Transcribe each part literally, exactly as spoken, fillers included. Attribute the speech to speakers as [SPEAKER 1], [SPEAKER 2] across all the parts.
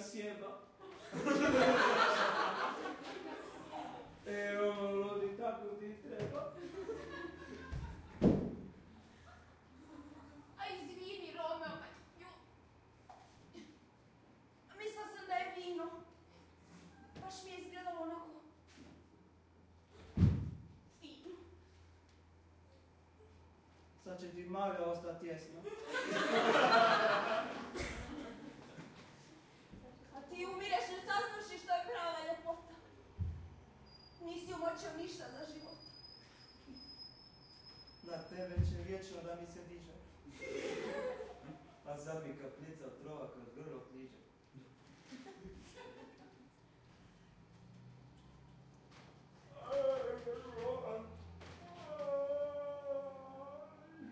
[SPEAKER 1] sjeba. E, ono, ludi, tako ti treba.
[SPEAKER 2] A izvini, Romeo, ju... Mislila sam da je vino. Baš mi je izgledalo onako... fino.
[SPEAKER 1] Sad će ti maga ostati tjesno.
[SPEAKER 2] A ti umireš ne saznaši što je prava ljepota. Nisi umočio ništa za život.
[SPEAKER 1] Na tebe će vječno da mi se diže. A sad mi kapljica otrova kroz grlo kliže.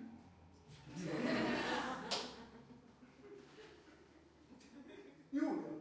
[SPEAKER 3] Julija,